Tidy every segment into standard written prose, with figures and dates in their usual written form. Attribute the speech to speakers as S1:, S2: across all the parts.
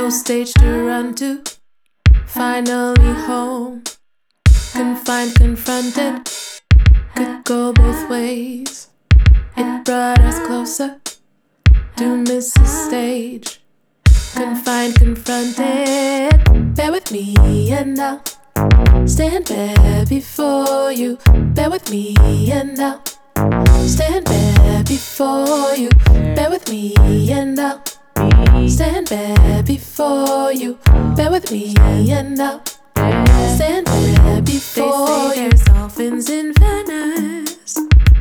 S1: No stage to run to, finally home. Confined, confronted, could go both ways. It brought us closer to miss the stage. Confined, confronted, bear with me and I'll stand bare before you. Bear with me and I'll stand bare before you. Bear with me and I'll stand bare before you. Bear with me and I'll stand bare before you. There's dolphins in Venice.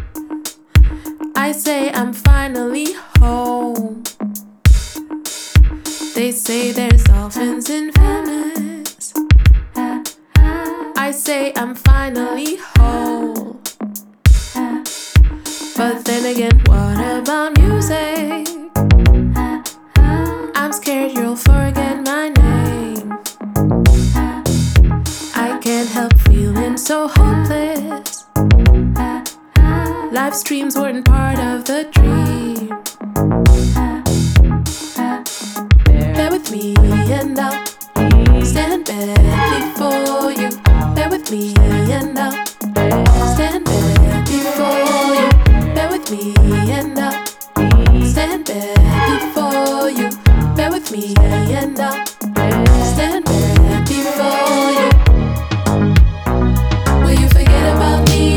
S1: I say I'm finally home. They say there's dolphins in Venice. I say I'm finally whole. But then again, what about music? I'm scared you'll forget my name. I can't help feeling so hopeless. Live streams weren't part of the dream. Bear with me and I'll stand bare before you. Bear with me and I'll stand bare before you. Bear with me and I'll stand bare before you. Bear with me and I'll stand bare before you. Will you forget about me?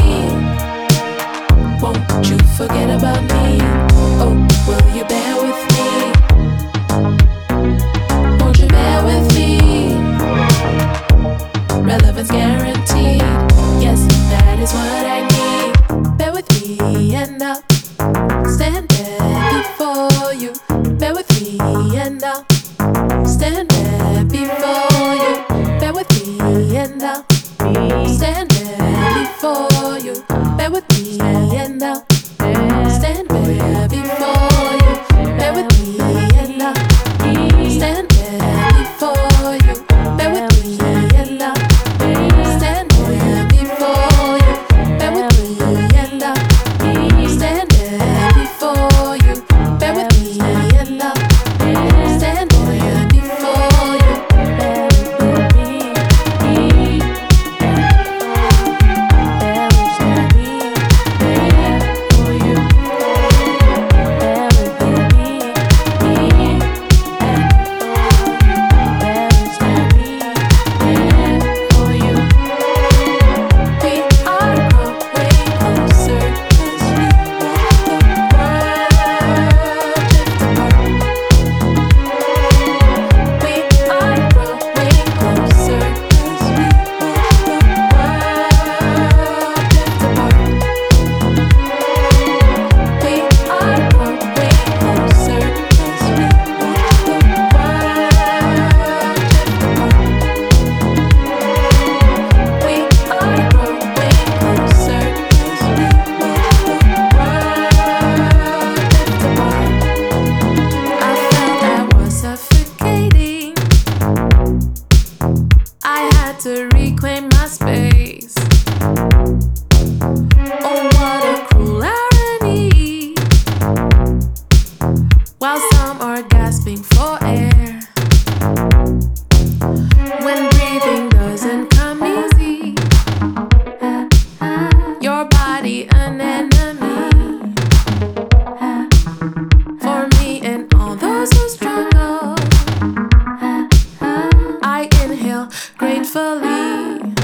S1: Won't you forget about me? Oh, will you bear with me? Won't you bear with me? Relevance guaranteed. Yes, that is what I need. Bear with me and I'll stand there before you. Bear with me and I'll stand there before you. Bear with me and I'll stand there before you. Bear with me and I'll stand there before you. Bear with me and I'll stand there before you. Bear with me and I'll stand there before you. Bear with me and I'll stand there before you. Bear with me and I'll stand there before you. Bear with me. To reclaim my space. Oh, what a cruel irony. While some are gasping for air, when breathing doesn't come easy, your body an enemy. For me and all those who struggle, I inhale gratefully.